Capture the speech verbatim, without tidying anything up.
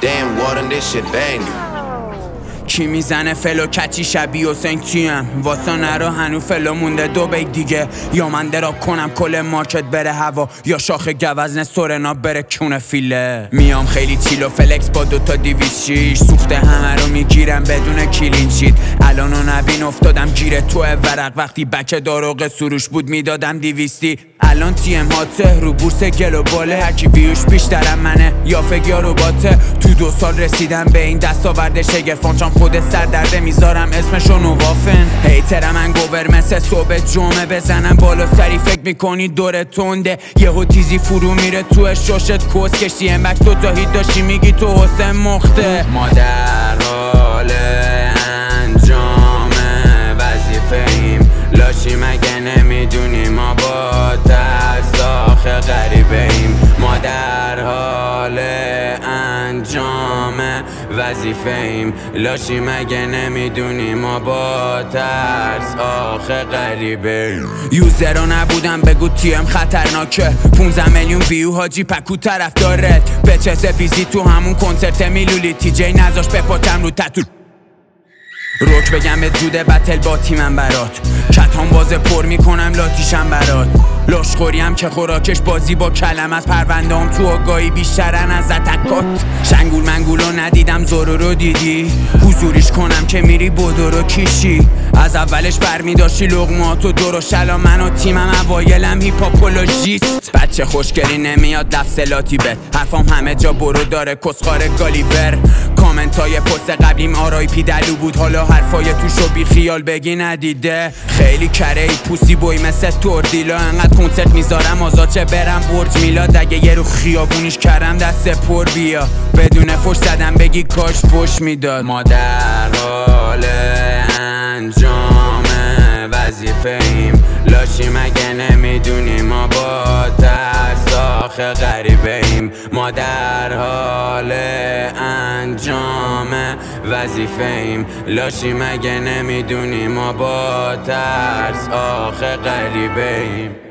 Damn water, this shit banging. کی میزنه فلو کچی شبیه حسین تیم واسه نرو هنو فلو مونده دو بیگ دیگه، یا من دراب کنم کل مارکت بره هوا، یا شاخ گوزن سورنا بره کونه فیله. میام خیلی چیل و فلکس با دوتا دیویس شیش، سوخته همه رو میگیرم بدون کلینشیت. الان و نبین افتادم گیره تو ورق، وقتی بک داروغ سروش بود میدادم دیویستی. الان تیم هاته رو بورس گلوباله، هرکی ویوش بیشترم منه یا فگیا رو باته. تو دو سال رسیدم به این دستاورد شگفان، چون خود سردرده میذارم اسمشو نوافن. هیتر من گوور مثل صبح جمعه، بزنم بالا سری فکر میکنی دور تنده، یهو تیزی فرو میره تو شاشت کس کشتی امبک تو تا هیت داشتی میگی تو حسین مخته. ما در حال انجام وظیفه ایم، لاشی مگه نمیدونی ما با ترس آخه غریبه ایم. ما در حال انجام وظیفه ایم، لاشی مگه نمیدونی ما با ترس آخه غریبه ایم. یوزرا نبودم بگو تیم خطرناکه، پونزده میلیون ویو حاجی پکو طرف داره. به چه بیزی تو همون کنسرت میلولی، تی جی نذاش بپاتم رو تتو روک بگم به جوده بتل با تیمم برات، کتان باز پر میکنم لاتیشم برات. لاشخوریم که خوراکش بازی با کلم، از پرونده هم تو آگاهی بیشترن از اتکات. شنگول منگولو ندیدم زورو رو دیدی، حضوریش کنم که میری بدو رو کیشی. از اولش برمی داشتی لغمات و دور و شلا، من و تیمم اوایلم هیپاپولوژیست. بچه خوشگلی نمیاد لفظلاتی بد، حرفام همه جا برو داره کسخار گالیور. کامنت های پست قبلیم آرای پی دلو بود، حالا حرفای توشو بی خیال بگی ندیده. خیلی کره ای پوسی بوی مثل توردیلا، انقدر کنسرت میذارم آزاچه برم برج میلاد. اگه یه رو خیابونیش کردم دست پر بیا، بدون فش زدم بگی کاش فش میداد. ما در حال انجام وظیفه ایم، لاشی مگه نمیدونی ما با ترس آخه غریبه ایم. ما در حال انجام وظیفه ایم، لاشی مگه نمیدونی ما با ترس آخه غریبه ایم.